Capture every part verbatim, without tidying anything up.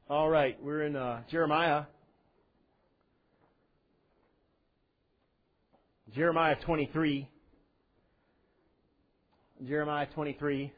All right, we're in uh, Jeremiah. Jeremiah twenty-three. Jeremiah twenty-three.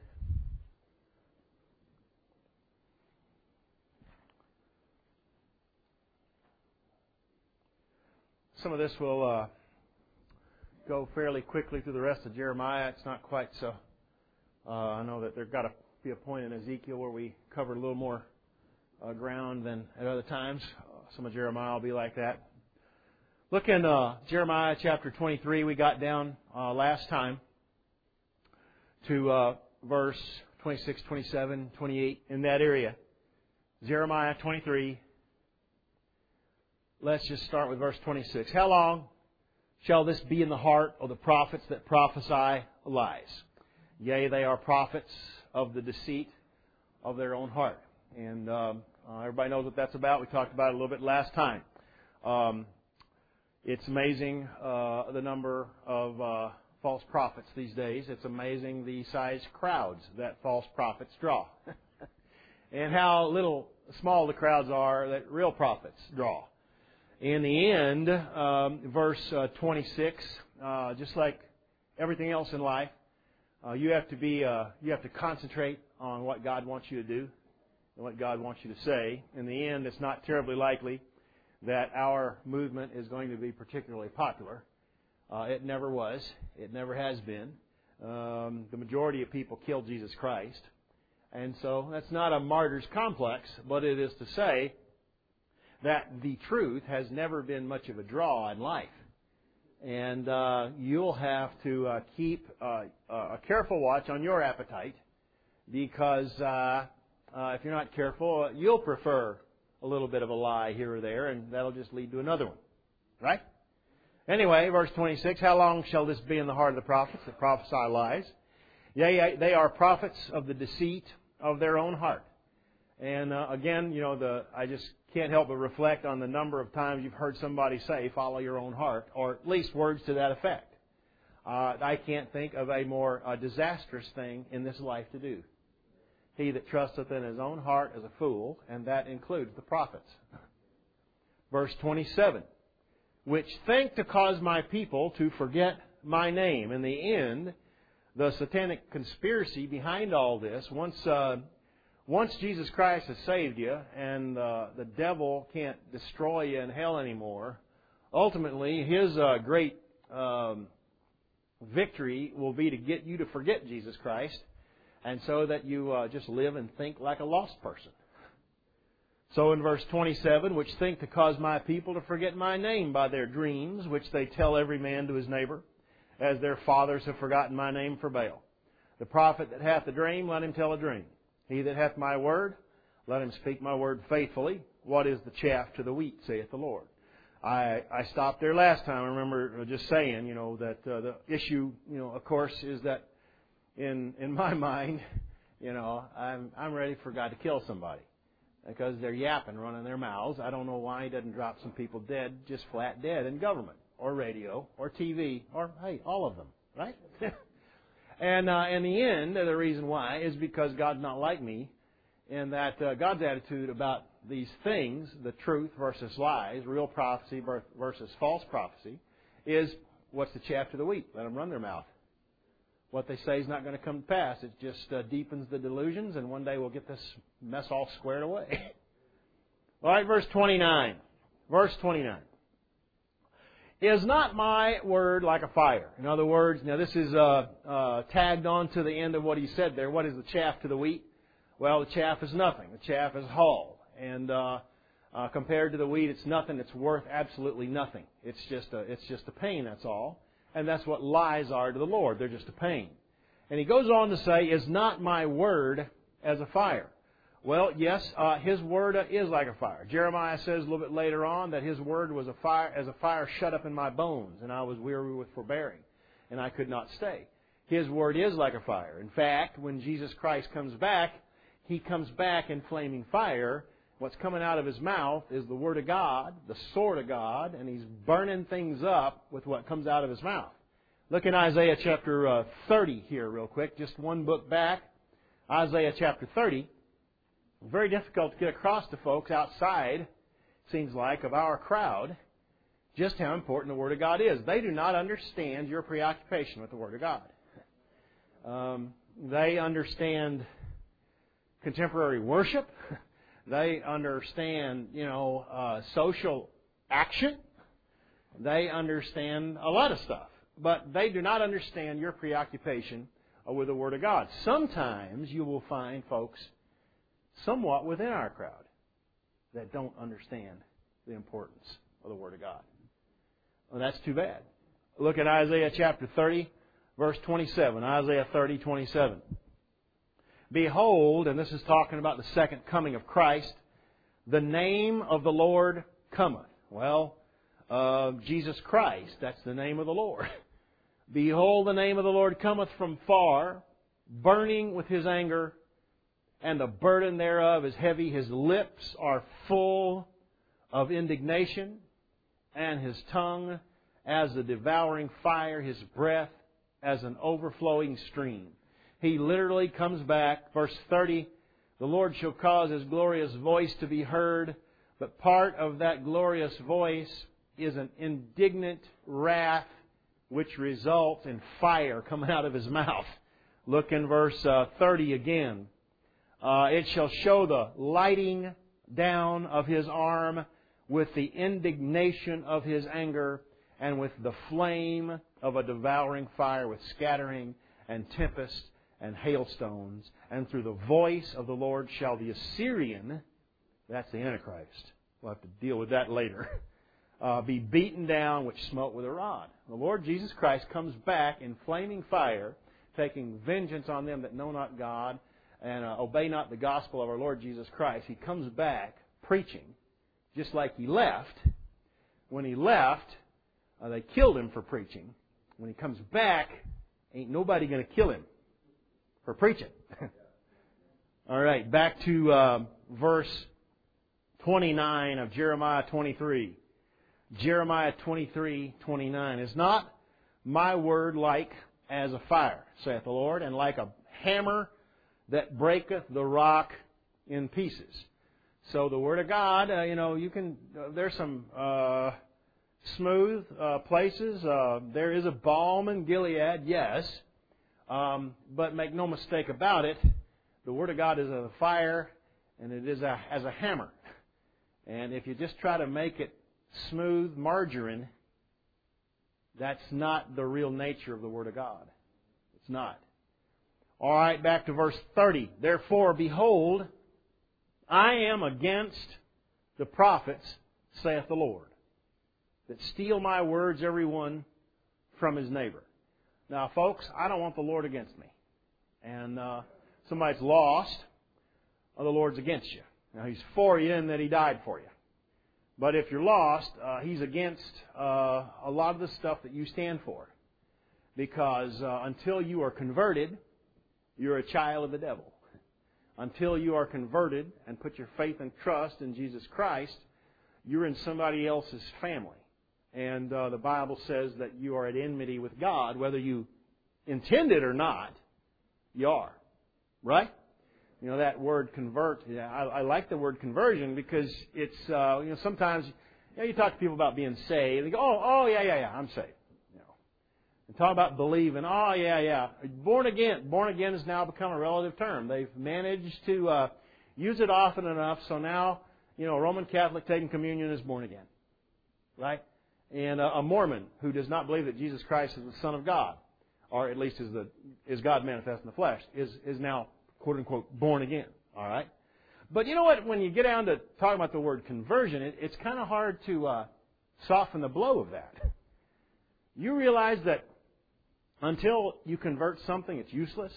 Some of this will uh, go fairly quickly through the rest of Jeremiah. It's not quite so. Uh, I know that there's got to be a point in Ezekiel where we cover a little more uh, ground than at other times. Uh, some of Jeremiah will be like that. Look in uh, Jeremiah chapter twenty-three. We got down uh, last time to uh, verse twenty-six, twenty-seven, twenty-eight, in that area. Jeremiah twenty-three. Let's just start with verse twenty-six. How long shall this be in the heart of the prophets that prophesy lies? Yea, they are prophets of the deceit of their own heart. And um, uh, everybody knows what that's about. We talked about it a little bit last time. Um, it's amazing uh, the number of uh, false prophets these days. It's amazing the size crowds that false prophets draw. And how little, small the crowds are that real prophets draw. In the end, um, verse uh, twenty-six, uh, just like everything else in life, uh, you have to be, uh, you have to concentrate on what God wants you to do and what God wants you to say. In the end, it's not terribly likely that our movement is going to be particularly popular. Uh, it never was. It never has been. Um, the majority of people killed Jesus Christ. And so that's not a martyr's complex, but it is to say that the truth has never been much of a draw in life. And uh, you'll have to uh, keep uh, a careful watch on your appetite, because uh, uh, if you're not careful, you'll prefer a little bit of a lie here or there, and that'll just lead to another one. Right? Anyway, verse twenty-six, how long shall this be in the heart of the prophets that prophesy lies? Yea, they are prophets of the deceit of their own heart. And uh, again, you know, the I just can't help but reflect on the number of times you've heard somebody say, follow your own heart, or at least words to that effect. Uh, I can't think of a more uh, disastrous thing in this life to do. He that trusteth in his own heart is a fool, and that includes the prophets. Verse twenty-seven, which think to cause my people to forget my name. In the end, the satanic conspiracy behind all this, once uh, once Jesus Christ has saved you and uh, the devil can't destroy you in hell anymore, ultimately his uh, great um, victory will be to get you to forget Jesus Christ, and so that you uh, just live and think like a lost person. So in verse twenty-seven, which think to cause my people to forget my name by their dreams, which they tell every man to his neighbor, as their fathers have forgotten my name for Baal. The prophet that hath a dream, let him tell a dream. He that hath my word, let him speak my word faithfully. What is the chaff to the wheat, saith the Lord. I, I stopped there last time. I remember just saying, you know, that uh, the issue, you know, of course, is that in in my mind, you know, I'm I'm ready for God to kill somebody because they're yapping, running their mouths. I don't know why He doesn't drop some people dead, just flat dead in government or radio or T V or, hey, all of them, right? And uh, in the end, the reason why is because God's not like me, in that uh, God's attitude about these things, the truth versus lies, real prophecy versus false prophecy, is what's the chaff to the wheat? Let them run their mouth. What they say is not going to come to pass. It just uh, deepens the delusions, and one day we'll get this mess all squared away. All right, verse twenty-nine. Verse twenty-nine. Is not my word like a fire? In other words, now this is uh, uh, tagged on to the end of what he said there. What is the chaff to the wheat? Well, the chaff is nothing. The chaff is hull. And uh, uh, compared to the wheat, it's nothing. It's worth absolutely nothing. It's just a, it's just a pain, that's all. And that's what lies are to the Lord. They're just a pain. And he goes on to say, is not my word as a fire? Well, yes, uh, His word uh, is like a fire. Jeremiah says a little bit later on that His word was a fire, as a fire shut up in my bones, and I was weary with forbearing, and I could not stay. His word is like a fire. In fact, when Jesus Christ comes back, He comes back in flaming fire. What's coming out of His mouth is the Word of God, the sword of God, and He's burning things up with what comes out of His mouth. Look in Isaiah chapter uh, thirty here real quick, just one book back. Isaiah chapter thirty. Very difficult to get across to folks outside, seems like, of our crowd, just how important the Word of God is. They do not understand your preoccupation with the Word of God. Um, they understand contemporary worship. They understand, you know, uh, social action. They understand a lot of stuff. But they do not understand your preoccupation with the Word of God. Sometimes you will find folks somewhat within our crowd that don't understand the importance of the Word of God. Well, that's too bad. Look at Isaiah chapter thirty, verse twenty-seven. Isaiah thirty, twenty-seven. Behold, and this is talking about the second coming of Christ, the name of the Lord cometh. Well, uh, Jesus Christ, that's the name of the Lord. Behold, the name of the Lord cometh from far, burning with His anger, and the burden thereof is heavy. His lips are full of indignation, and His tongue as a devouring fire, His breath as an overflowing stream. He literally comes back. Verse thirty, the Lord shall cause His glorious voice to be heard, but part of that glorious voice is an indignant wrath which results in fire coming out of His mouth. Look in verse uh, thirty again. Uh, it shall show the lighting down of His arm with the indignation of His anger and with the flame of a devouring fire, with scattering and tempest and hailstones. And through the voice of the Lord shall the Assyrian, that's the Antichrist, we'll have to deal with that later, uh, be beaten down, which smote with a rod. The Lord Jesus Christ comes back in flaming fire, taking vengeance on them that know not God and uh, obey not the gospel of our Lord Jesus Christ. He comes back preaching just like He left. When He left, uh, they killed Him for preaching. When He comes back, ain't nobody going to kill Him for preaching. All right, back to uh, verse twenty-nine of Jeremiah twenty-three. Jeremiah twenty-three, twenty-nine. Is not my word like as a fire, saith the Lord, and like a hammer that breaketh the rock in pieces? So the Word of God, uh, you know, you can. Uh, there's some uh, smooth uh, places. Uh, there is a balm in Gilead, yes, um, but make no mistake about it. The Word of God is a fire, and it is a, as a hammer. And if you just try to make it smooth margarine, that's not the real nature of the Word of God. It's not. All right, back to verse thirty. Therefore, behold, I am against the prophets, saith the Lord, that steal my words, every one from his neighbor. Now, folks, I don't want the Lord against me. And uh, somebody's lost, or the Lord's against you. Now, He's for you in that He died for you. But if you're lost, uh, He's against uh, a lot of the stuff that you stand for. Because uh, until you are converted, you're a child of the devil. Until you are converted and put your faith and trust in Jesus Christ, you're in somebody else's family. And uh, the Bible says that you are at enmity with God, whether you intend it or not, you are. Right? You know, that word convert, yeah, I, I like the word conversion because it's, uh, you know, sometimes, you know, you talk to people about being saved, they go, oh, oh, yeah, yeah, yeah, I'm saved. You know, and talk about believing, oh, yeah, yeah. Born again. Born again has now become a relative term. They've managed to uh, use it often enough, so now, you know, a Roman Catholic taking communion is born again. Right? And uh, a Mormon who does not believe that Jesus Christ is the Son of God, or at least is the is God manifest in the flesh, is is now, quote-unquote, born again. All right? But you know what? When you get down to talking about the word conversion, it, it's kind of hard to uh, soften the blow of that. You realize that until you convert something, it's useless?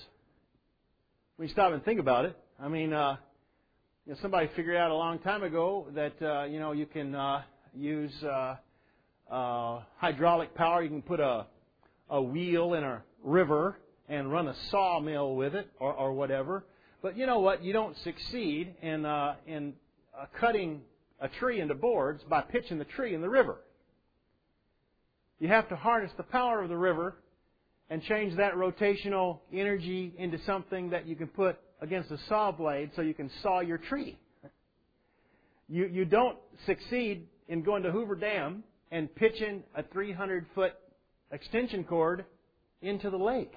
When you stop and think about it, I mean, uh, you know, somebody figured out a long time ago that, uh, you know, you can uh, use uh, uh, hydraulic power. You can put a, a wheel in a river and run a sawmill with it, or, or whatever. But you know what? You don't succeed in uh, in uh, cutting a tree into boards by pitching the tree in the river. You have to harness the power of the river and change that rotational energy into something that you can put against a saw blade so you can saw your tree. You, you don't succeed in going to Hoover Dam and pitching a three hundred foot extension cord into the lake.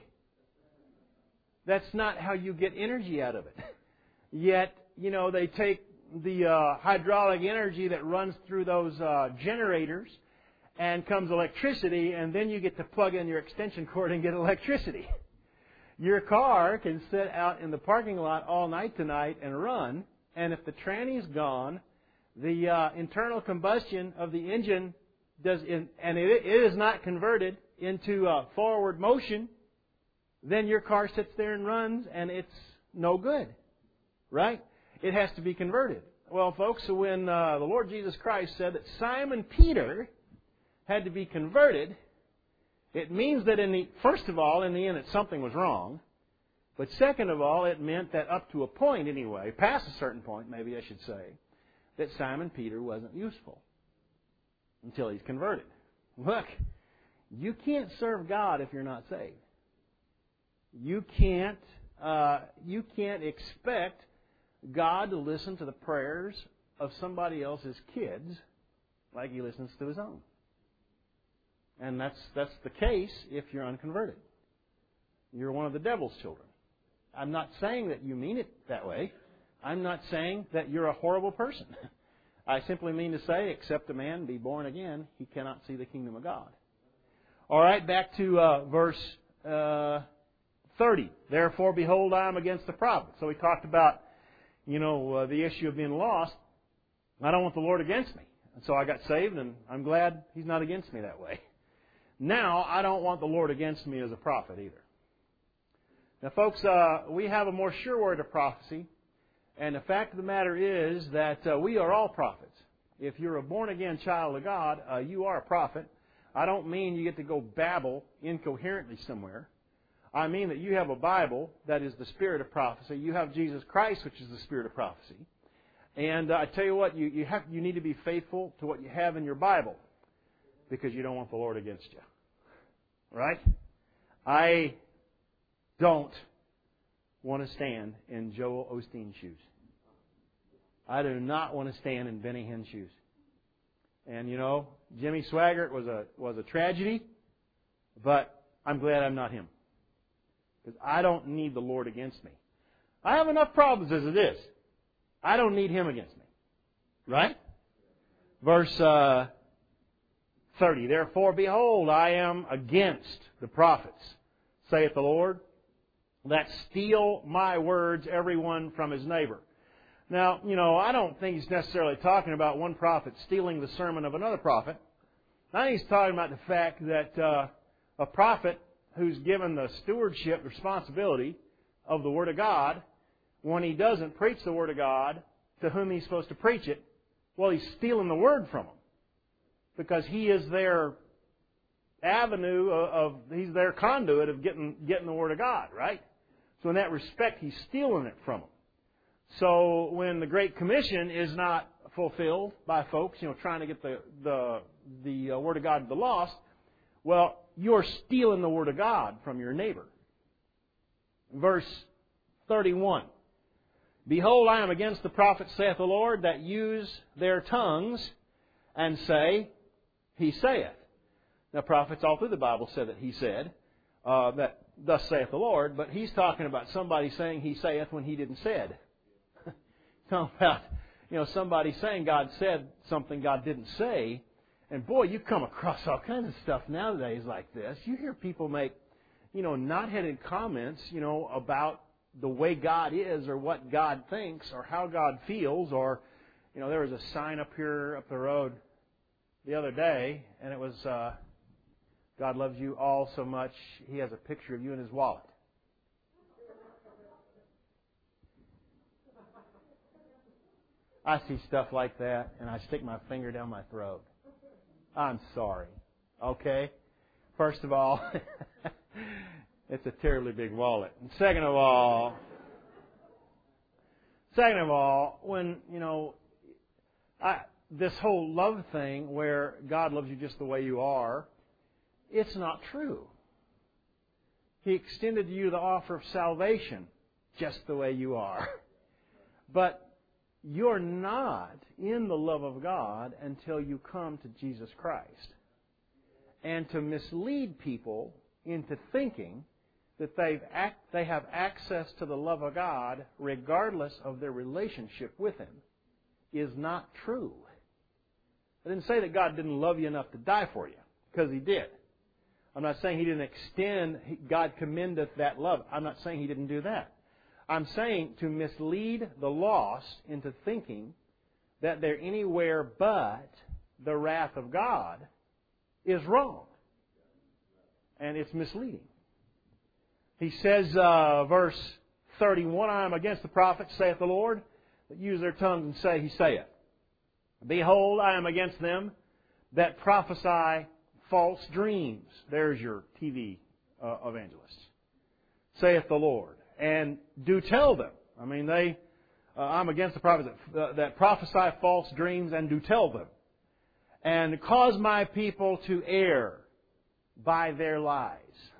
That's not how you get energy out of it. Yet, you know, they take the uh, hydraulic energy that runs through those uh, generators and comes electricity, and then you get to plug in your extension cord and get electricity. Your car can sit out in the parking lot all night tonight and run, and if the tranny's gone, the uh, internal combustion of the engine does, in, and it, it is not converted into uh, forward motion, then your car sits there and runs, and it's no good, right? It has to be converted. Well, folks, when uh, the Lord Jesus Christ said that Simon Peter had to be converted, it means that in the first of all, in the end, that something was wrong. But second of all, it meant that up to a point anyway, past a certain point, maybe I should say, that Simon Peter wasn't useful until he's converted. Look, you can't serve God if you're not saved. You can't, uh, you can't expect God to listen to the prayers of somebody else's kids like He listens to His own. And that's that's the case if you're unconverted. You're one of the devil's children. I'm not saying that you mean it that way. I'm not saying that you're a horrible person. I simply mean to say, except a man be born again, he cannot see the kingdom of God. All right, back to uh, verse uh, thirty. Therefore, behold, I am against the prophet. So we talked about, you know, uh, the issue of being lost. I don't want the Lord against me. And so I got saved, and I'm glad He's not against me that way. Now, I don't want the Lord against me as a prophet either. Now, folks, uh, we have a more sure word of prophecy. And the fact of the matter is that uh, we are all prophets. If you're a born-again child of God, uh, you are a prophet. I don't mean you get to go babble incoherently somewhere. I mean that you have a Bible that is the spirit of prophecy. You have Jesus Christ, which is the spirit of prophecy. And uh, I tell you what, you, you, have, you need to be faithful to what you have in your Bible because you don't want the Lord against you. Right? I don't want to stand in Joel Osteen's shoes. I do not want to stand in Benny Hinn's shoes. And, you know, Jimmy Swaggart was a was a tragedy, but I'm glad I'm not him. Because I don't need the Lord against me. I have enough problems as it is. I don't need Him against me. Right? Verse uh, thirty. Therefore, behold, I am against the prophets, saith the Lord, that steal my words, every one from his neighbor. Now, you know, I don't think he's necessarily talking about one prophet stealing the sermon of another prophet. I think he's talking about the fact that uh, a prophet who's given the stewardship responsibility of the Word of God, when he doesn't preach the Word of God to whom he's supposed to preach it, well, he's stealing the Word from them. Because he is their avenue of, of he's their conduit of getting getting the Word of God, right? So in that respect, he's stealing it from them. So when the Great Commission is not fulfilled by folks, you know, trying to get the the the uh, Word of God to the lost, well, you're stealing the Word of God from your neighbor. Verse thirty-one. Behold, I am against the prophets, saith the Lord, that use their tongues and say, He saith. Now, prophets all through the Bible said that He said, uh, that thus saith the Lord, but He's talking about somebody saying He saith when He didn't said. Talking about, you know, somebody saying God said something God didn't say. And boy, you come across all kinds of stuff nowadays like this. You hear people make, you know, knot-headed comments, you know, about the way God is or what God thinks or how God feels. Or, you know, there was a sign up here up the road the other day, and it was, uh, God loves you all so much, He has a picture of you in His wallet. I see stuff like that, and I stick my finger down my throat. I'm sorry. Okay? First of all, it's a terribly big wallet. And second of all, second of all, when, you know, I, this whole love thing where God loves you just the way you are, it's not true. He extended to you the offer of salvation just the way you are. But you're not in the love of God until you come to Jesus Christ. And to mislead people into thinking that they've act, they have access to the love of God regardless of their relationship with Him is not true. I didn't say that God didn't love you enough to die for you, because He did. I'm not saying He didn't extend, God commendeth that love. I'm not saying He didn't do that. I'm saying to mislead the lost into thinking that they're anywhere but the wrath of God is wrong. And it's misleading. He says, uh, verse thirty-one, I am against the prophets, saith the Lord, that use their tongues and say, He saith. Behold, I am against them that prophesy false dreams. There's your T V uh, evangelists. Saith the Lord. And do tell them. I mean, they. Uh, I'm against the prophets that, uh, that prophesy false dreams and do tell them. And cause my people to err by their lies.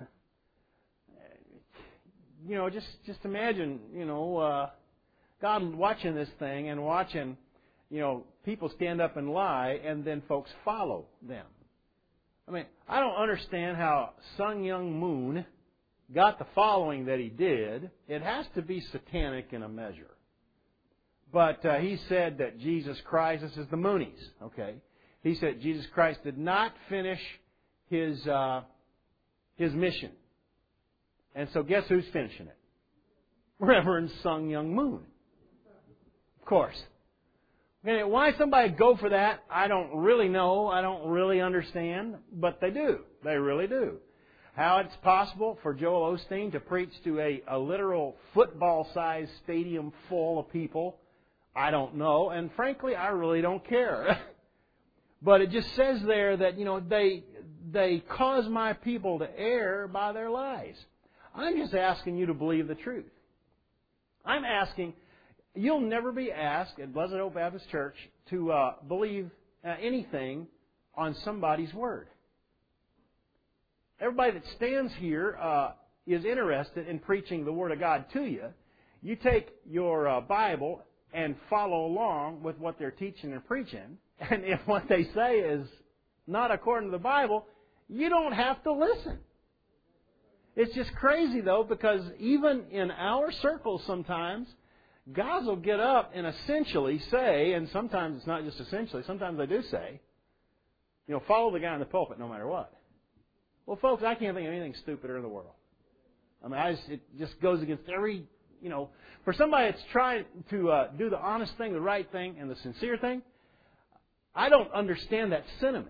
You know, just, just imagine, you know, uh, God watching this thing and watching, you know, people stand up and lie and then folks follow them. I mean, I don't understand how Sun Myung Moon got the following that he did. It has to be satanic in a measure. But uh, he said that Jesus Christ, this is the Moonies, okay? He said Jesus Christ did not finish his uh, his mission. And so guess who's finishing it? Reverend Sun Myung Moon. Of course. Okay, why somebody go for that, I don't really know. I don't really understand. But they do. They really do. How it's possible for Joel Osteen to preach to a, a literal football-sized stadium full of people, I don't know. And frankly, I really don't care. But it just says there that, you know, they they cause my people to err by their lies. I'm just asking you to believe the truth. I'm asking, you'll never be asked at Blessed Hope Baptist Church to uh, believe uh, anything on somebody's word. Everybody that stands here uh, is interested in preaching the Word of God to you. You take your uh, Bible and follow along with what they're teaching and preaching. And if what they say is not according to the Bible, you don't have to listen. It's just crazy, though, because even in our circles sometimes, guys will get up and essentially say, and sometimes it's not just essentially, sometimes they do say, you know, follow the guy in the pulpit no matter what. Well, folks, I can't think of anything stupider in the world. I mean, I just, it just goes against every, you know, for somebody that's trying to uh, do the honest thing, the right thing, and the sincere thing, I don't understand that sentiment.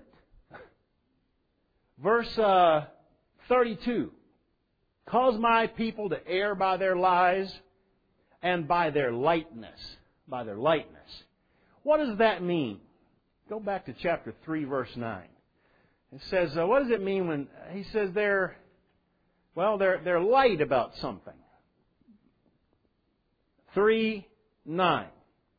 Verse uh, thirty-two. Cause my people to err by their lies and by their lightness. By their lightness. What does that mean? Go back to chapter three, verse nine. It says, uh, what does it mean when he says they're, well, they're they're light about something. three nine.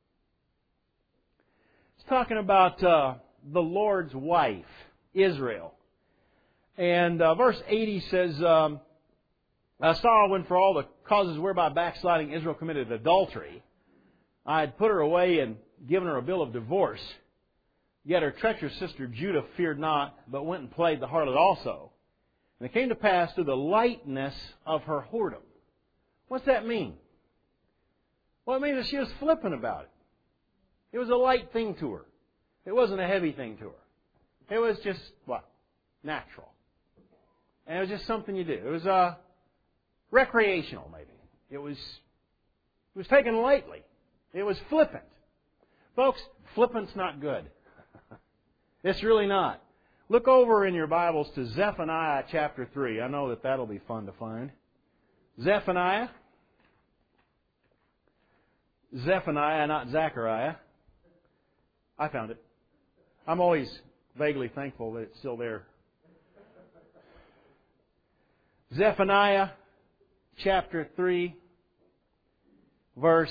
It's talking about uh, the Lord's wife, Israel. And uh, verse eighty says, um, I saw when for all the causes whereby backsliding Israel committed adultery, I had put her away and given her a bill of divorce. Yet her treacherous sister Judah feared not, but went and played the harlot also. And it came to pass through the lightness of her whoredom. What's that mean? Well, it means that she was flippant about it. It was a light thing to her. It wasn't a heavy thing to her. It was just, what? Natural. And it was just something you did. It was uh, recreational, maybe. It was, it was taken lightly. It was flippant. Folks, flippant's not good. It's really not. Look over in your Bibles to Zephaniah chapter three. I know that that'll be fun to find. Zephaniah. Zephaniah, not Zechariah. I found it. I'm always vaguely thankful that it's still there. Zephaniah chapter three, verse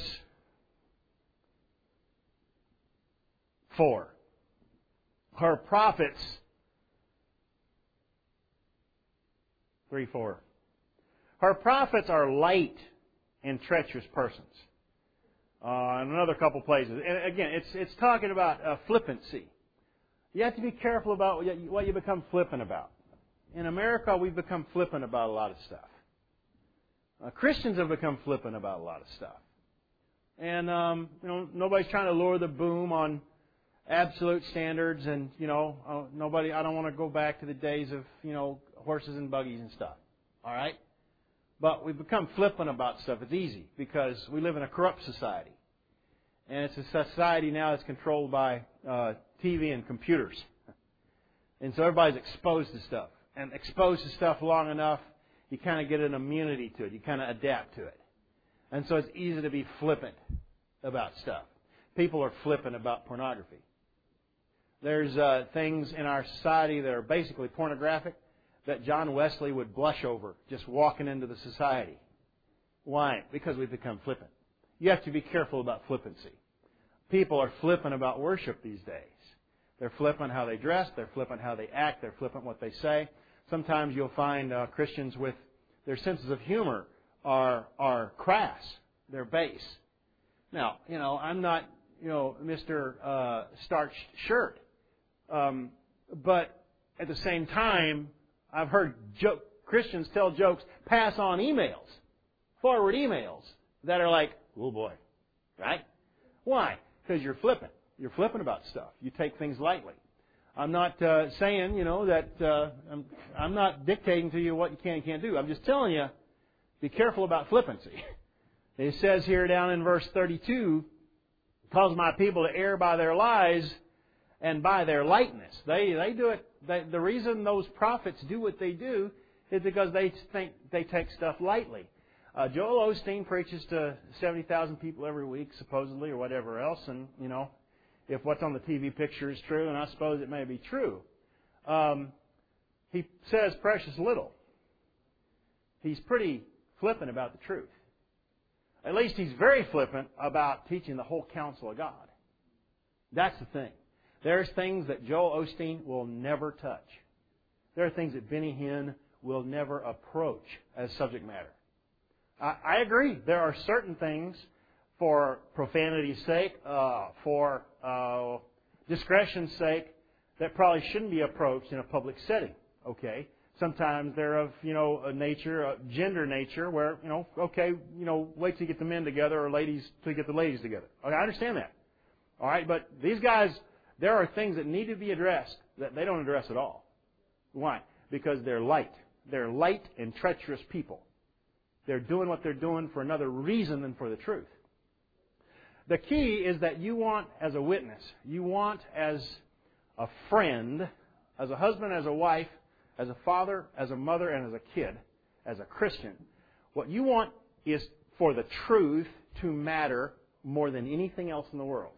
four. Her prophets, three four. Her prophets are light and treacherous persons. Uh, in another couple places. And again, it's it's talking about uh, flippancy. You have to be careful about what you become flippant about. In America, we've become flippant about a lot of stuff. Uh, Christians have become flippant about a lot of stuff. And, um, you know, nobody's trying to lower the boom on absolute standards and, you know, uh, nobody, I don't want to go back to the days of, you know, horses and buggies and stuff. All right? But we've become flippant about stuff. It's easy because we live in a corrupt society. And it's a society now that's controlled by uh, T V and computers. And so everybody's exposed to stuff. And exposed to stuff long enough, you kind of get an immunity to it. You kind of adapt to it. And so it's easy to be flippant about stuff. People are flippant about pornography. There's uh, things in our society that are basically pornographic that John Wesley would blush over just walking into the society. Why? Because we've become flippant. You have to be careful about flippancy. People are flippant about worship these days. They're flippant how they dress. They're flippant how they act. They're flippant what they say. Sometimes you'll find uh, Christians with their senses of humor are are crass. They're base. Now, you know, I'm not, you know, Mister Uh, starched shirt. Um, but at the same time, I've heard joke, Christians tell jokes, pass on emails, forward emails that are like, oh boy, right? Why? Because you're flippant. You're flippant about stuff. You take things lightly. I'm not uh, saying, you know, that uh, I'm, I'm not dictating to you what you can and can't do. I'm just telling you, be careful about flippancy. It says here down in verse thirty-two, cause my people to err by their lies and by their lightness. They they do it. They, the reason those prophets do what they do is because they think they take stuff lightly. Uh, Joel Osteen preaches to seventy thousand people every week, supposedly, or whatever else. And, you know, if what's on the T V picture is true, and I suppose it may be true, um, he says precious little. He's pretty flippant about the truth. At least he's very flippant about teaching the whole counsel of God. That's the thing. There's things that Joel Osteen will never touch. There are things that Benny Hinn will never approach as subject matter. I, I agree. There are certain things for profanity's sake, uh, for uh, discretion's sake, that probably shouldn't be approached in a public setting. Okay? Sometimes they're of, you know, a nature, a gender nature, where, you know, okay, you know, wait till you get the men together, or ladies till you get the ladies together. Okay, I understand that. All right, but these guys, there are things that need to be addressed that they don't address at all. Why? Because they're light. They're light and treacherous people. They're doing what they're doing for another reason than for the truth. The key is that you want, as a witness, you want as a friend, as a husband, as a wife, as a father, as a mother, and as a kid, as a Christian, what you want is for the truth to matter more than anything else in the world.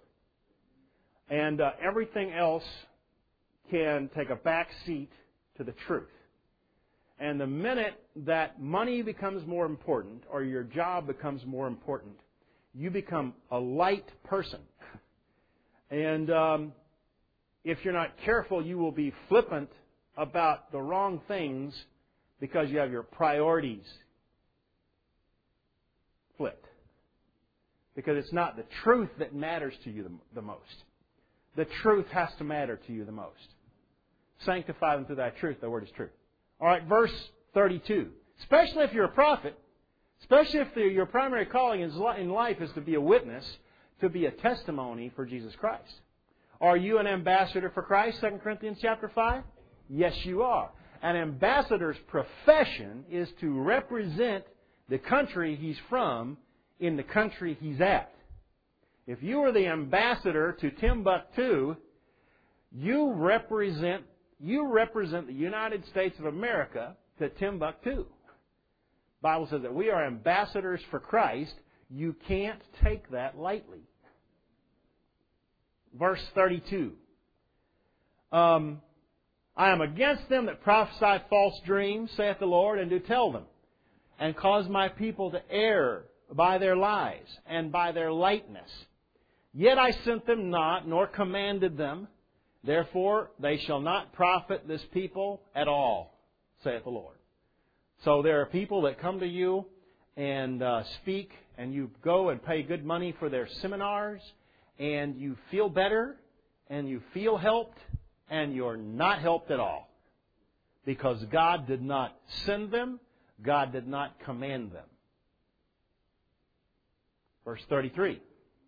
And uh, everything else can take a back seat to the truth. And the minute that money becomes more important or your job becomes more important, you become a light person. And um, if you're not careful, you will be flippant about the wrong things because you have your priorities flipped. Because it's not the truth that matters to you the, the most. The truth has to matter to you the most. Sanctify them through thy truth. Thy word is truth. All right, verse thirty-two. Especially if you're a prophet, especially if the, your primary calling in life is to be a witness, to be a testimony for Jesus Christ. Are you an ambassador for Christ, Second Corinthians chapter five? Yes, you are. An ambassador's profession is to represent the country he's from in the country he's at. If you are the ambassador to Timbuktu, you represent you represent the United States of America to Timbuktu. The Bible says that we are ambassadors for Christ. You can't take that lightly. Verse thirty-two. Um, I am against them that prophesy false dreams, saith the Lord, and do tell them, and cause my people to err by their lies and by their lightness. Yet I sent them not, nor commanded them. Therefore they shall not profit this people at all, saith the Lord. So there are people that come to you and uh, speak, and you go and pay good money for their seminars, and you feel better, and you feel helped, and you're not helped at all. Because God did not send them, God did not command them. Verse thirty-three.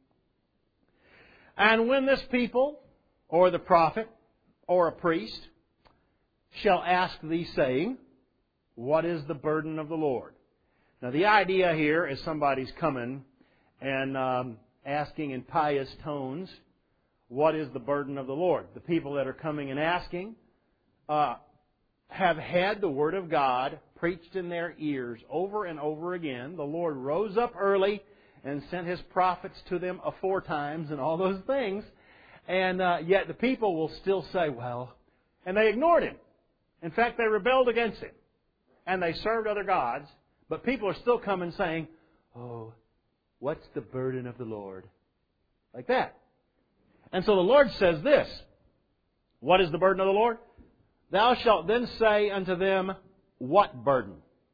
And when this people, or the prophet, or a priest, shall ask thee, saying, what is the burden of the Lord? Now the idea here is somebody's coming and um, asking in pious tones, what is the burden of the Lord? The people that are coming and asking uh, have had the Word of God preached in their ears over and over again. The Lord rose up early and sent His prophets to them aforetimes and all those things. And uh, yet the people will still say, well, and they ignored Him. In fact, they rebelled against Him. And they served other gods. But people are still coming saying, oh, what's the burden of the Lord? Like that. And so the Lord says this, what is the burden of the Lord? Thou shalt then say unto them, what burden?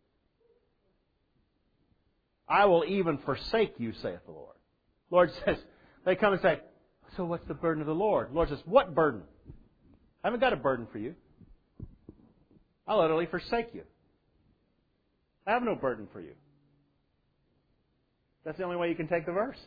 I will even forsake you, saith the Lord. Lord says, they come and say, so what's the burden of the Lord? The Lord says, what burden? I haven't got a burden for you. I'll utterly forsake you. I have no burden for you. That's the only way you can take the verse.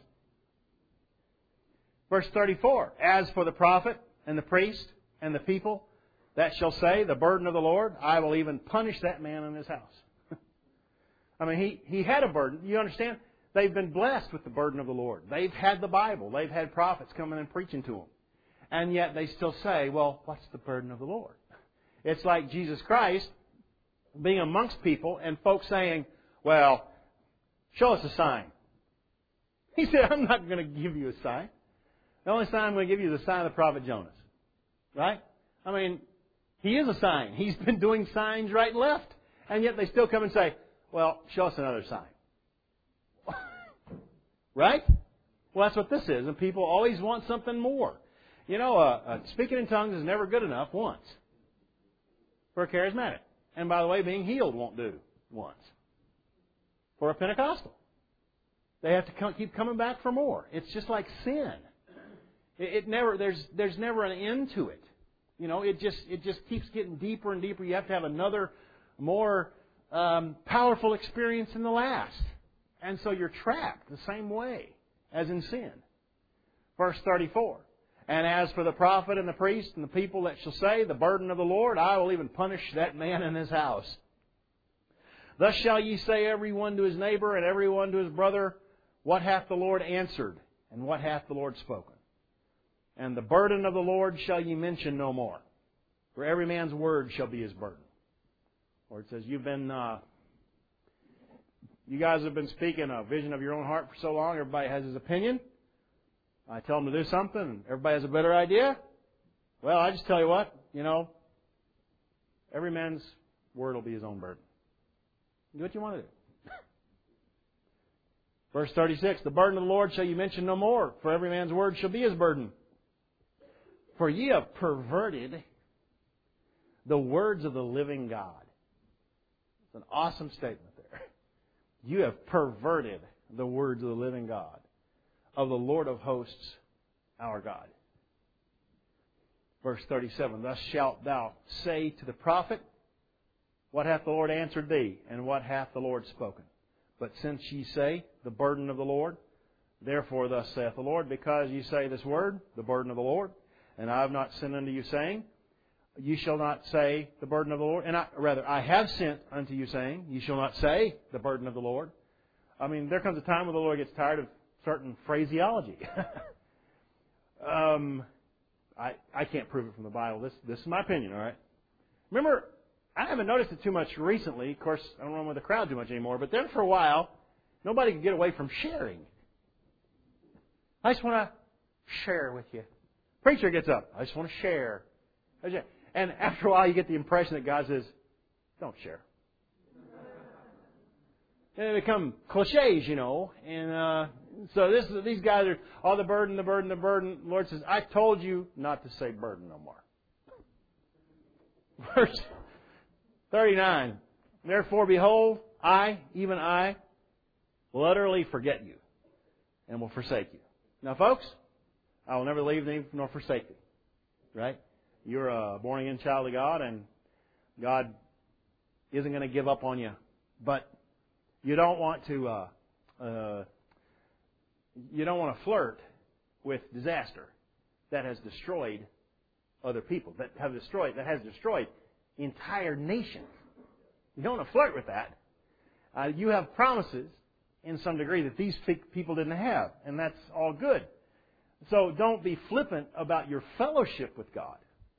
Verse thirty-four, as for the prophet and the priest and the people that shall say, the burden of the Lord, I will even punish that man in his house. I mean, he, he had a burden. You understand? They've been blessed with the burden of the Lord. They've had the Bible. They've had prophets coming and preaching to them. And yet they still say, well, what's the burden of the Lord? It's like Jesus Christ being amongst people and folks saying, well, show us a sign. He said, I'm not going to give you a sign. The only sign I'm going to give you is the sign of the prophet Jonas. Right? I mean, he is a sign. He's been doing signs right and left. And yet they still come and say, well, show us another sign. Right? Well, that's what this is. And people always want something more. You know, uh, uh, speaking in tongues is never good enough once for a charismatic. And by the way, being healed won't do once for a Pentecostal. They have to come, keep coming back for more. It's just like sin. It, it never there's there's never an end to it. You know, it just it just keeps getting deeper and deeper. You have to have another more um, powerful experience in the last, and so you're trapped the same way as in sin. Verse thirty-four. And as for the prophet and the priest and the people that shall say, the burden of the Lord, I will even punish that man in his house. Thus shall ye say every one to his neighbor and every one to his brother, what hath the Lord answered, and what hath the Lord spoken? And the burden of the Lord shall ye mention no more, for every man's word shall be his burden. Or it says, you've been, uh, you guys have been speaking a vision of your own heart for so long, everybody has his opinion. I tell them to do something, and everybody has a better idea. Well, I just tell you what, you know, every man's word will be his own burden. Do what you want to do. Verse thirty-six, the burden of the Lord shall you mention no more, for every man's word shall be his burden. For ye have perverted the words of the living God. It's an awesome statement there. You have perverted the words of the living God, of the Lord of hosts, our God. Verse thirty-seven, thus shalt thou say to the prophet, what hath the Lord answered thee, and what hath the Lord spoken? But since ye say, the burden of the Lord, therefore thus saith the Lord, because ye say this word, the burden of the Lord, and I have not sent unto you, saying, ye shall not say the burden of the Lord, and I, rather, I have sent unto you, saying, ye shall not say the burden of the Lord. I mean, there comes a time when the Lord gets tired of certain phraseology. um, I I can't prove it from the Bible. This this is my opinion, all right? Remember, I haven't noticed it too much recently. Of course, I don't run with the crowd too much anymore. But then for a while, nobody could get away from sharing. I just want to share with you. Preacher gets up. I just want to share. And after a while, you get the impression that God says, don't share. And they become cliches, you know. And uh, so this these guys are, all the burden, the burden, the burden. The Lord says, I told you not to say burden no more. Verse thirty-nine. Therefore, behold, I, even I, will utterly forget you and will forsake you. Now, folks, I will never leave thee nor forsake thee. Right? You're a born-again child of God, and God isn't going to give up on you. But you don't want to uh, uh, you don't want to flirt with disaster that has destroyed other people, that have destroyed that has destroyed entire nations. You don't want to flirt with that. Uh, you have promises in some degree that these people didn't have, and that's all good. So don't be flippant about your fellowship with God.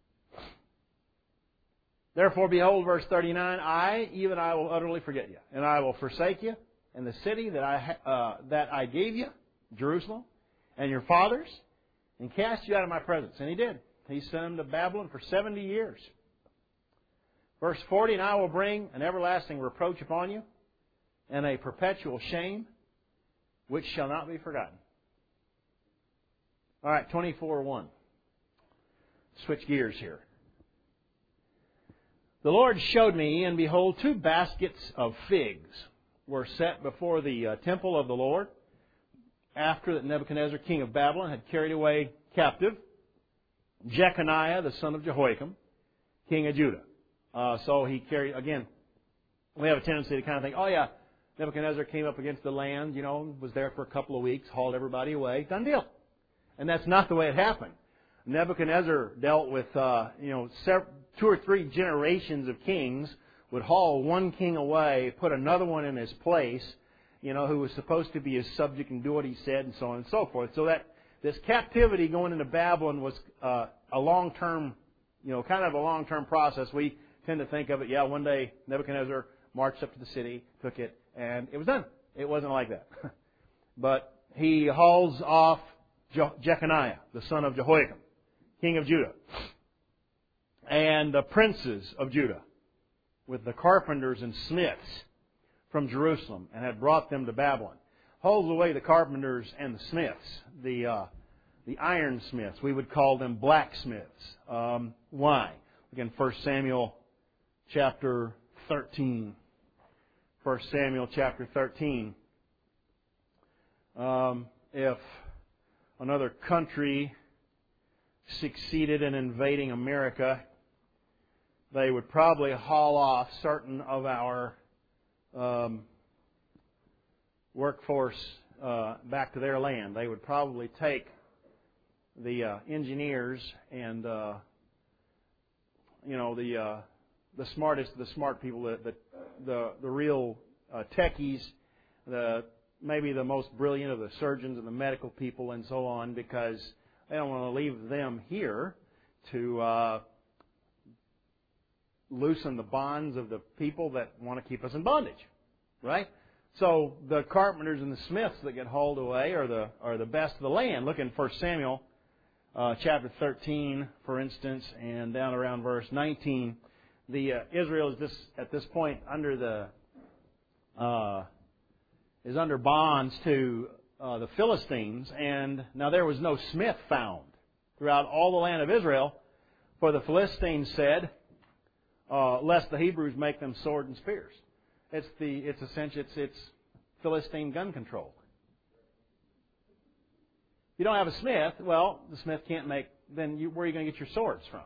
Therefore, behold, verse thirty-nine, I, even I, will utterly forget you, and I will forsake you, and the city that I uh, that I gave you, Jerusalem, and your fathers, and cast you out of my presence. And He did. He sent them to Babylon for seventy years. Verse forty, and I will bring an everlasting reproach upon you, and a perpetual shame, which shall not be forgotten. All right, twenty-four one. Switch gears here. The Lord showed me, and behold, two baskets of figs were set before the uh, temple of the Lord, after that Nebuchadnezzar, king of Babylon, had carried away captive Jeconiah, the son of Jehoiakim, king of Judah. Uh, so he carried, again, we have a tendency to kind of think, oh yeah, Nebuchadnezzar came up against the land, you know, was there for a couple of weeks, hauled everybody away, done deal. And that's not the way it happened. Nebuchadnezzar dealt with, uh, you know, two or three generations of kings, would haul one king away, put another one in his place, you know, who was supposed to be his subject and do what he said, and so on and so forth. So that this captivity going into Babylon was uh, a long-term, you know, kind of a long-term process. We tend to think of it, yeah, one day Nebuchadnezzar marched up to the city, took it, and it was done. It wasn't like that. But he hauls off Je- Jeconiah, the son of Jehoiakim, king of Judah, and the princes of Judah, with the carpenters and smiths from Jerusalem, and had brought them to Babylon. Hauls away the carpenters and the smiths, the uh, the ironsmiths. We would call them blacksmiths. Um, why? Again, First Samuel chapter thirteen. First Samuel chapter thirteen. Um, if another country succeeded in invading America, they would probably haul off certain of our um, workforce uh, back to their land. They would probably take the uh, engineers and uh, you know the uh, the smartest, the smart people, the the the, the real uh, techies, the maybe the most brilliant of the surgeons and the medical people and so on, because they don't want to leave them here to uh, loosen the bonds of the people that want to keep us in bondage, right? So the carpenters and the smiths that get hauled away are the are the best of the land. Look in First Samuel uh, chapter thirteen, for instance, and down around verse nineteen. The uh, Israel is this at this point under the uh, is under bonds to uh, the Philistines, and now there was no smith found throughout all the land of Israel, for the Philistines said, uh, "Lest the Hebrews make them sword and spears." It's the it's essentially it's, it's Philistine gun control. If you don't have a smith, well, the smith can't make. Then you, where are you going to get your swords from?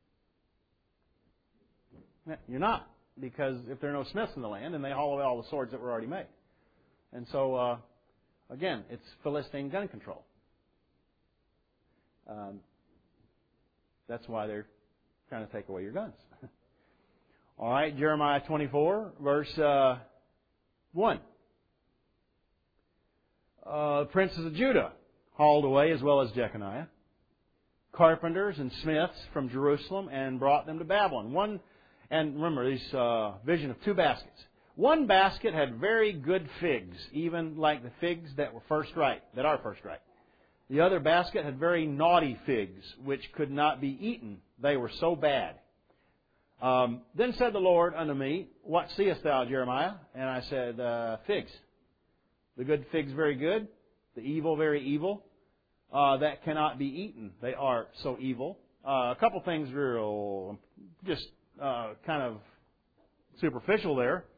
You're not, because if there are no smiths in the land, then they haul away all the swords that were already made. And so, uh, again, it's Philistine gun control. Um, that's why they're trying to take away your guns. All right, Jeremiah twenty-four, verse uh, one. Uh, princes of Judah hauled away, as well as Jeconiah, carpenters and smiths from Jerusalem, and brought them to Babylon. One, and remember, this uh, vision of two baskets. One basket had very good figs, even like the figs that were first ripe, that are first ripe. The other basket had very naughty figs, which could not be eaten. They were so bad. Um, then said the Lord unto me, What seest thou, Jeremiah? And I said, uh, figs. The good figs very good, the evil very evil, uh, that cannot be eaten. They are so evil. Uh, a couple things real, just uh, kind of superficial there.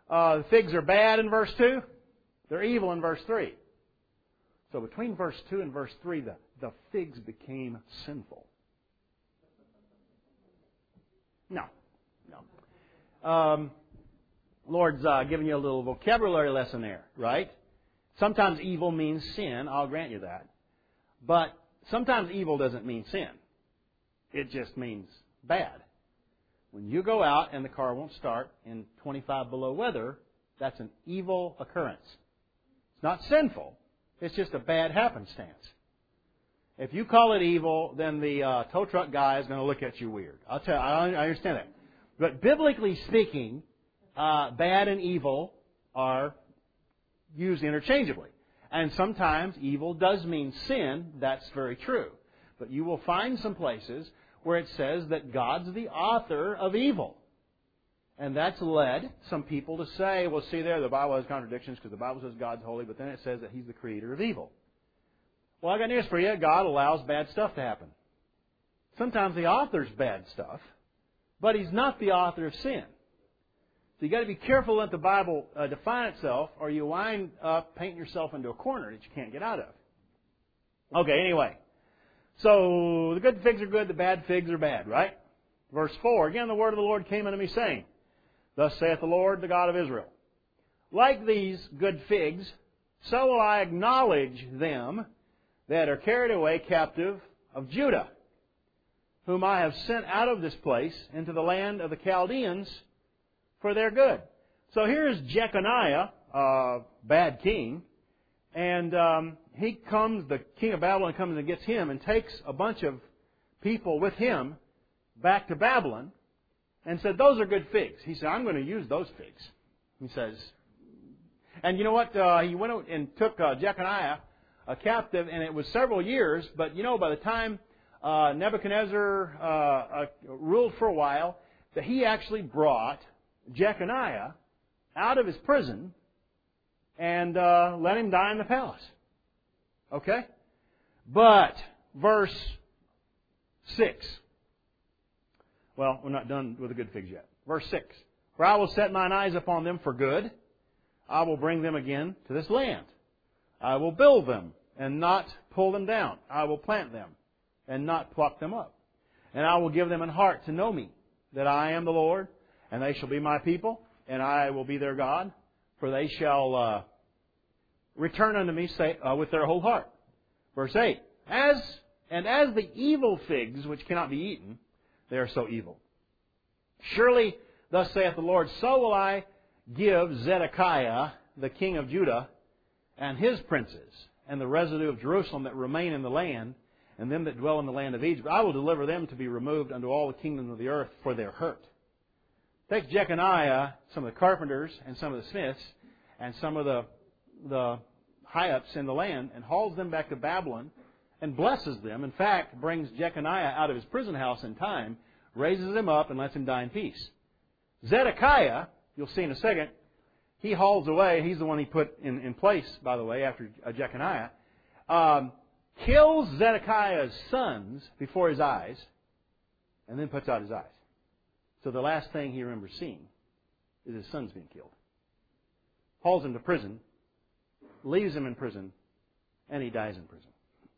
uh, the figs are bad in verse two. They're evil in verse three. So between verse two and verse three, the, the figs became sinful. No. No. Um, Lord's uh, giving you a little vocabulary lesson there, right? Sometimes evil means sin. I'll grant you that. But sometimes evil doesn't mean sin. It just means bad. When you go out and the car won't start in twenty-five below weather, that's an evil occurrence. It's not sinful. It's just a bad happenstance. If you call it evil, then the uh, tow truck guy is going to look at you weird. I'll tell you, I understand that. But biblically speaking, uh, bad and evil are used interchangeably. And sometimes evil does mean sin. That's very true. But you will find some places where it says that God's the author of evil. And that's led some people to say, well, see there, the Bible has contradictions because the Bible says God's holy, but then it says that He's the creator of evil. Well, I got news for you. God allows bad stuff to happen. Sometimes He authors bad stuff, but He's not the author of sin. So you've got to be careful to let the Bible uh, define itself, or you wind up painting yourself into a corner that you can't get out of. Okay, anyway. So the good figs are good, the bad figs are bad, right? Verse four, again the word of the Lord came unto me, saying, Thus saith the Lord, the God of Israel, Like these good figs, so will I acknowledge them that are carried away captive of Judah, whom I have sent out of this place into the land of the Chaldeans for their good. So here's Jeconiah, a bad king, and um, he comes, the king of Babylon comes and gets him and takes a bunch of people with him back to Babylon and said, those are good figs. He said, I'm going to use those figs. He says, and you know what? Uh, he went out and took uh, Jeconiah a captive, and it was several years, but you know, by the time uh, Nebuchadnezzar uh, uh, ruled for a while, that he actually brought Jeconiah out of his prison and uh, let him die in the palace. Okay? But, verse six. Well, we're not done with the good figs yet. Verse six. For I will set mine eyes upon them for good. I will bring them again to this land. I will build them and not pull them down. I will plant them and not pluck them up. And I will give them an heart to know me, that I am the Lord, and they shall be my people, and I will be their God. For they shall uh, return unto me say, uh, with their whole heart. Verse eight. As and as the evil figs which cannot be eaten, they are so evil. Surely, thus saith the Lord, so will I give Zedekiah, the king of Judah, and his princes, and the residue of Jerusalem that remain in the land, and them that dwell in the land of Egypt. I will deliver them to be removed unto all the kingdoms of the earth for their hurt. Take Jeconiah, some of the carpenters, and some of the smiths, and some of the the high-ups in the land, and hauls them back to Babylon, and blesses them. In fact, brings Jeconiah out of his prison house in time, raises him up, and lets him die in peace. Zedekiah, you'll see in a second, he hauls away. He's the one he put in, in place, by the way, after Jeconiah. Um, kills Zedekiah's sons before his eyes, and then puts out his eyes. So the last thing he remembers seeing is his sons being killed. Hauls him to prison, leaves him in prison, and he dies in prison.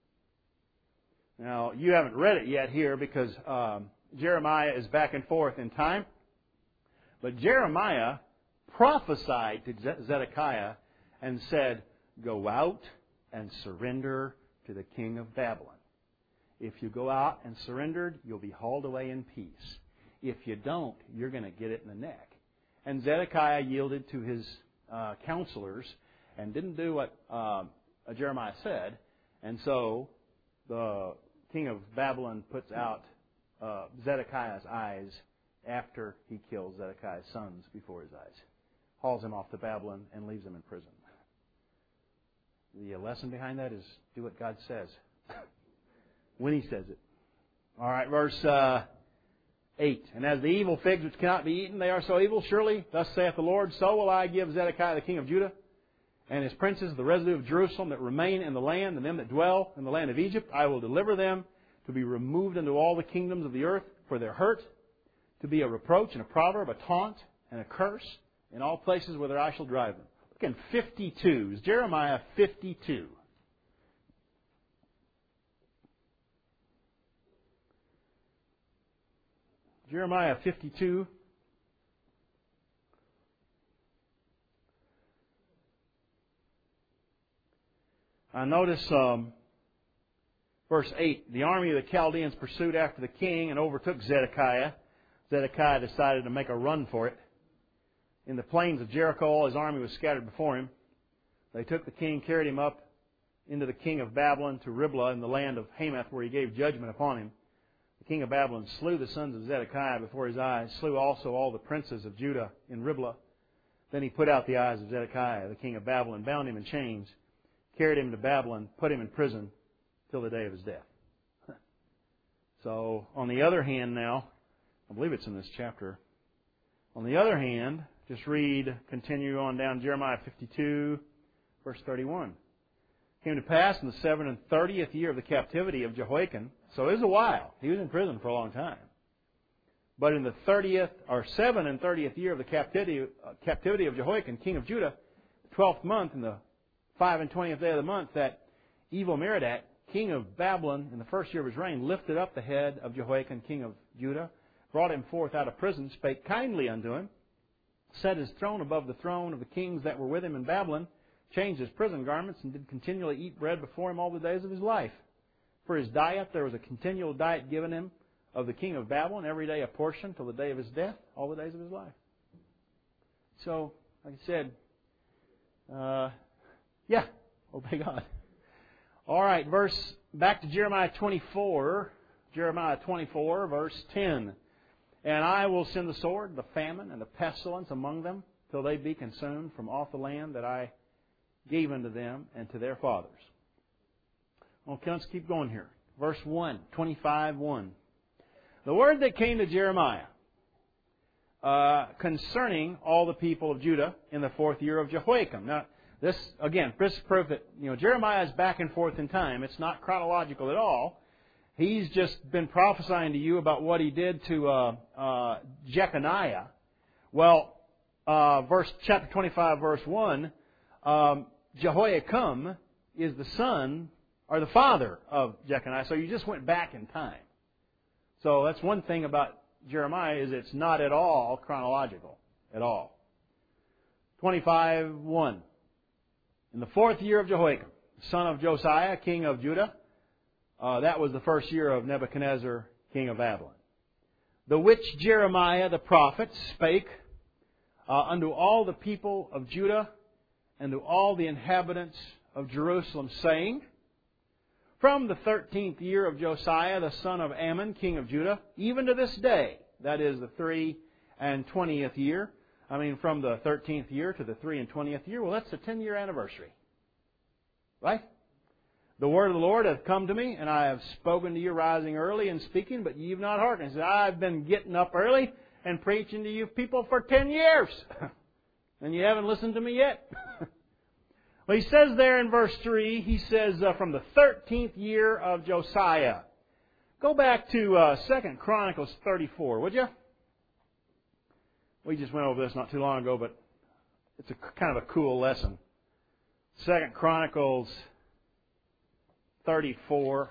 Now, you haven't read it yet here because um, Jeremiah is back and forth in time. But Jeremiah prophesied to Zedekiah and said, go out and surrender to the king of Babylon. If you go out and surrendered, you'll be hauled away in peace. If you don't, you're going to get it in the neck. And Zedekiah yielded to his uh, counselors and didn't do what uh, Jeremiah said. And so the king of Babylon puts out uh, Zedekiah's eyes after he kills Zedekiah's sons before his eyes. Hauls him off to Babylon and leaves him in prison. The lesson behind that is do what God says when He says it. All right, verse uh, eight. And as the evil figs which cannot be eaten, they are so evil. Surely, thus saith the Lord, so will I give Zedekiah the king of Judah and his princes, the residue of Jerusalem that remain in the land, and them that dwell in the land of Egypt. I will deliver them to be removed unto all the kingdoms of the earth for their hurt, to be a reproach and a proverb, a taunt and a curse in all places whither I shall drive them. Look in fifty-two. Jeremiah fifty-two. Jeremiah fifty-two. I notice um, verse eight. The army of the Chaldeans pursued after the king and overtook Zedekiah. Zedekiah decided to make a run for it. In the plains of Jericho, all his army was scattered before him. They took the king, carried him up into the king of Babylon to Riblah in the land of Hamath, where he gave judgment upon him. The king of Babylon slew the sons of Zedekiah before his eyes, slew also all the princes of Judah in Riblah. Then he put out the eyes of Zedekiah, the king of Babylon, bound him in chains, carried him to Babylon, put him in prison till the day of his death. So, on the other hand now, I believe it's in this chapter. On the other hand, just read, continue on down Jeremiah fifty-two, verse thirty-one. It came to pass in the seven and thirtieth year of the captivity of Jehoiakim. So it was a while. He was in prison for a long time. But in the thirtieth or seven and thirtieth year of the captivity, uh, captivity of Jehoiakim, king of Judah, the twelfth month in the five and twentieth day of the month, that Evil-Merodach, king of Babylon, in the first year of his reign, lifted up the head of Jehoiakim, king of Judah, brought him forth out of prison, spake kindly unto him, set his throne above the throne of the kings that were with him in Babylon, changed his prison garments, and did continually eat bread before him all the days of his life. For his diet there was a continual diet given him of the king of Babylon, every day a portion till the day of his death, all the days of his life. So, like I said, uh, yeah, obey God. All right, verse back to Jeremiah twenty-four, Jeremiah twenty-four, verse ten. And I will send the sword, the famine, and the pestilence among them, till they be consumed from off the land that I gave unto them and to their fathers. Okay, let's keep going here. Verse one, twenty-five, one. The word that came to Jeremiah uh, concerning all the people of Judah in the fourth year of Jehoiakim. Now, this, again, this is proof that, you know, Jeremiah is back and forth in time. It's not chronological at all. He's just been prophesying to you about what he did to uh, uh, Jeconiah. Well, uh, verse chapter twenty-five, verse one, um, Jehoiakim is the son or the father of Jeconiah. So you just went back in time. So that's one thing about Jeremiah, is it's not at all chronological at all. twenty-five, one. In the fourth year of Jehoiakim, son of Josiah, king of Judah, uh, that was the first year of Nebuchadnezzar, king of Babylon, the which Jeremiah the prophet spake uh, unto all the people of Judah and to all the inhabitants of Jerusalem, saying, from the thirteenth year of Josiah, the son of Ammon, king of Judah, even to this day, that is the three and twentieth year. I mean, from the thirteenth year to the three and twentieth year. Well, that's the ten-year anniversary. Right? The word of the Lord hath come to me, and I have spoken to you rising early and speaking, but ye have not hearkened. He said, I've been getting up early and preaching to you people for ten years. And you haven't listened to me yet. Well, he says there in verse three, he says, uh, from the thirteenth year of Josiah. Go back to uh, Second Chronicles thirty-four, would you? We just went over this not too long ago, but it's a kind of a cool lesson. Second Chronicles thirty-four.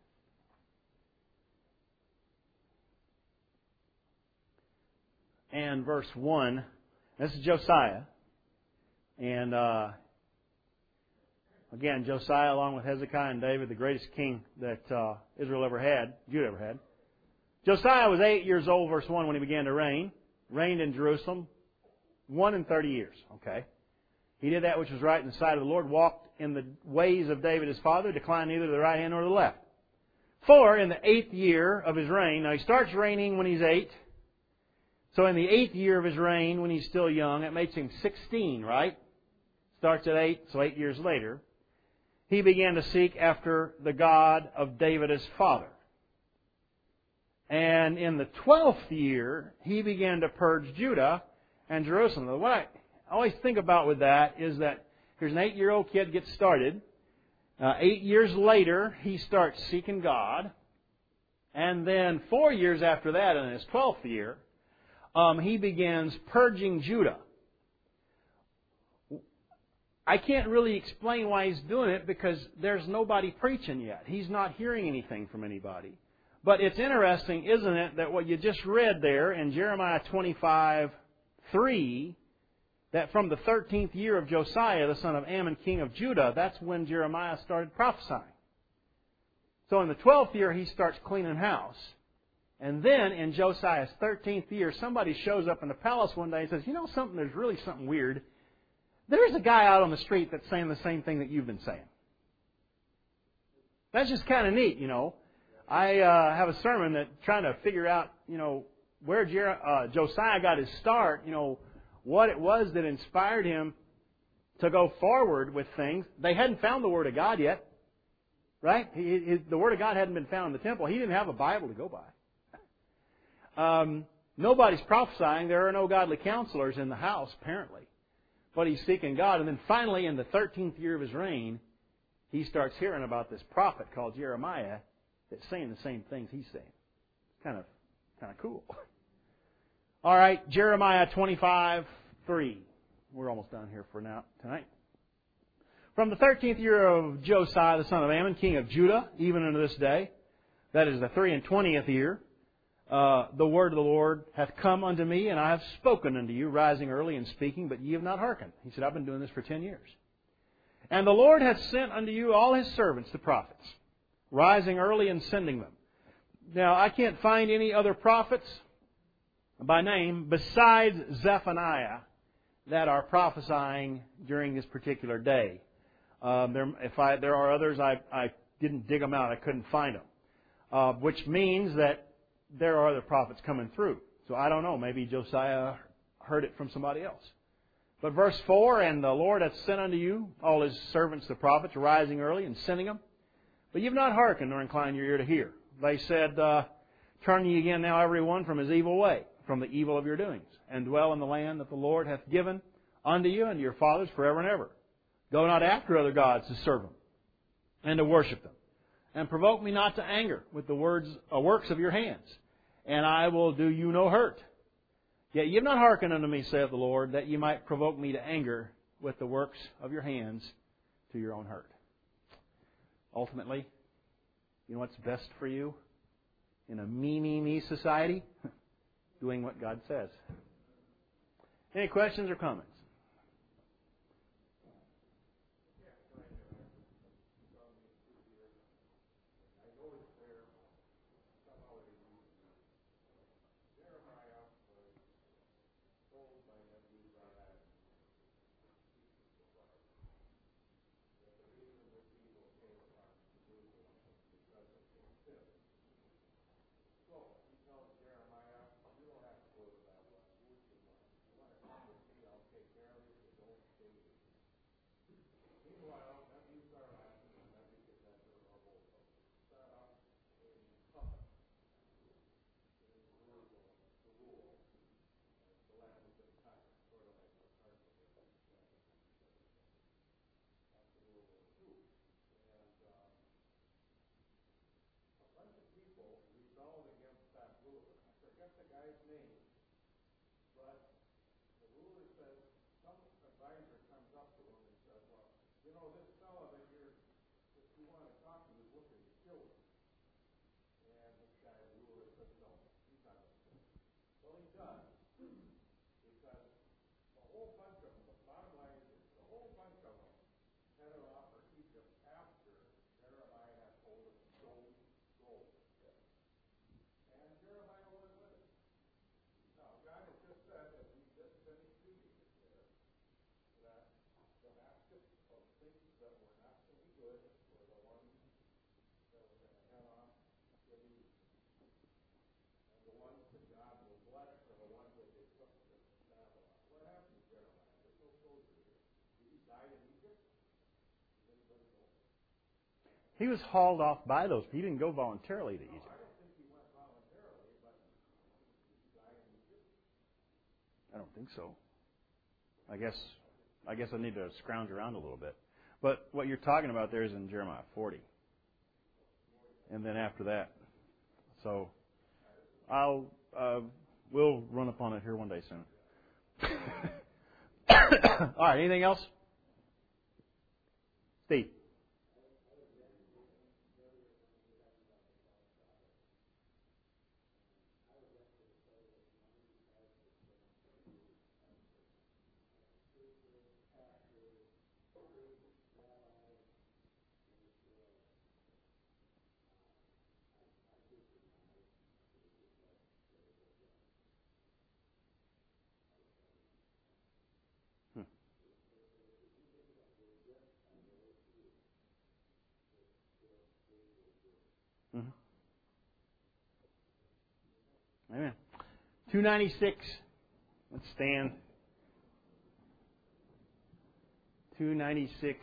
And verse one. This is Josiah. And uh, again, Josiah, along with Hezekiah and David, the greatest king that uh, Israel ever had, Judah ever had. Josiah was eight years old, verse one, when he began to reign. Reigned in Jerusalem one and thirty years. Okay. He did that which was right in the sight of the Lord, walked in the ways of David his father, declined neither to the right hand nor to the left. For in the eighth year of his reign, now he starts reigning when he's eight. So in the eighth year of his reign, when he's still young, that makes him sixteen, right? Starts at eight, so eight years later. He began to seek after the God of David his father. And in the twelfth year, he began to purge Judah and Jerusalem. What I always think about with that is that here's an eight-year-old kid gets started. Uh, eight years later, he starts seeking God. And then four years after that, in his twelfth year, um, he begins purging Judah. I can't really explain why he's doing it because there's nobody preaching yet. He's not hearing anything from anybody. But it's interesting, isn't it, that what you just read there in Jeremiah twenty-five three, that from the thirteenth year of Josiah, the son of Ammon, king of Judah, that's when Jeremiah started prophesying. So in the twelfth year, he starts cleaning house. And then in Josiah's thirteenth year, somebody shows up in the palace one day and says, you know something, there's really something weird. There's a guy out on the street that's saying the same thing that you've been saying. That's just kind of neat, you know. I uh, have a sermon that trying to figure out, you know, where Jer- uh, Josiah got his start, you know, what it was that inspired him to go forward with things. They hadn't found the Word of God yet, right? He, he, the Word of God hadn't been found in the temple. He didn't have a Bible to go by. Um, nobody's prophesying. There are no godly counselors in the house, apparently. But he's seeking God. And then finally, in the thirteenth year of his reign, he starts hearing about this prophet called Jeremiah that's saying the same things he's saying. It's kind of, kind of cool. All right, Jeremiah twenty-five three. We're almost done here for now tonight. From the thirteenth year of Josiah, the son of Ammon, king of Judah, even unto this day, that is the three and twentieth year, Uh, the word of the Lord hath come unto me, and I have spoken unto you, rising early and speaking, but ye have not hearkened. He said, I've been doing this for ten years. And the Lord hath sent unto you all His servants, the prophets, rising early and sending them. Now, I can't find any other prophets by name besides Zephaniah that are prophesying during this particular day. Um, there, if I, there are others, I, I didn't dig them out. I couldn't find them. Uh, which means that there are other prophets coming through. So I don't know. Maybe Josiah heard it from somebody else. But verse four, and the Lord hath sent unto you all His servants, the prophets, rising early and sending them. But ye have not hearkened nor inclined your ear to hear. They said, uh, turn ye again now every one from his evil way, from the evil of your doings, and dwell in the land that the Lord hath given unto you and to your fathers forever and ever. Go not after other gods to serve them, and to worship them. And provoke me not to anger with the words, uh, works of your hands, and I will do you no hurt. Yet ye have not hearkened unto me, saith the Lord, that ye might provoke me to anger with the works of your hands to your own hurt. Ultimately, you know what's best for you in a me, me, me society? Doing what God says. Any questions or comments? He was hauled off by those people. He didn't go voluntarily to Egypt. I don't think so. I guess I guess I need to scrounge around a little bit. But what you're talking about there is in Jeremiah forty. And then after that. So I'll uh, we'll run upon it here one day soon. All right, anything else? Steve. Mm-hmm. Amen. two ninety-six. Let's stand. two ninety-six.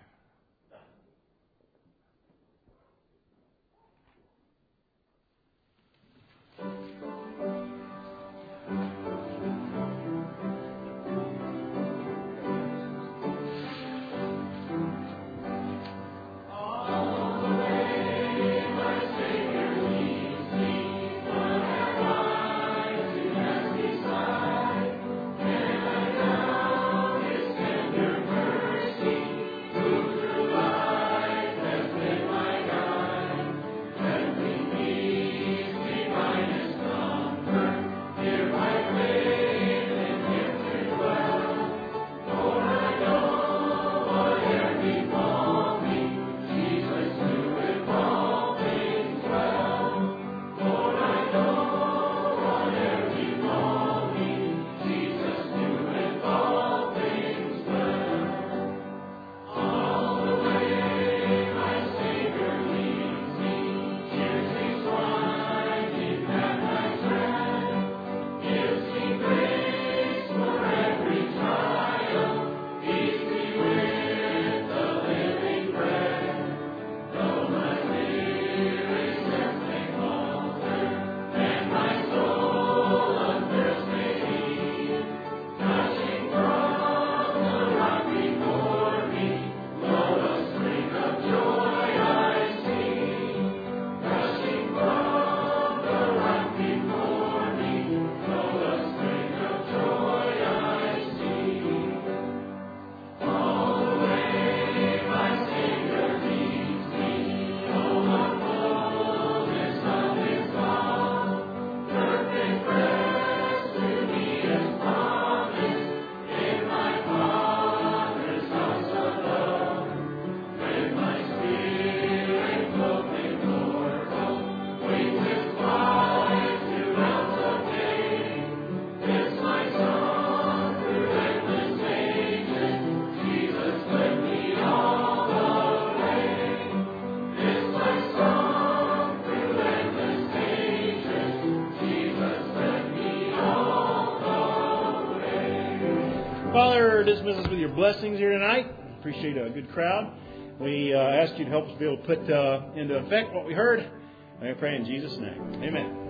Father, dismiss us with your blessings here tonight. Appreciate a good crowd. We uh, ask you to help us be able to put uh, into effect what we heard. And I pray in Jesus' name. Amen.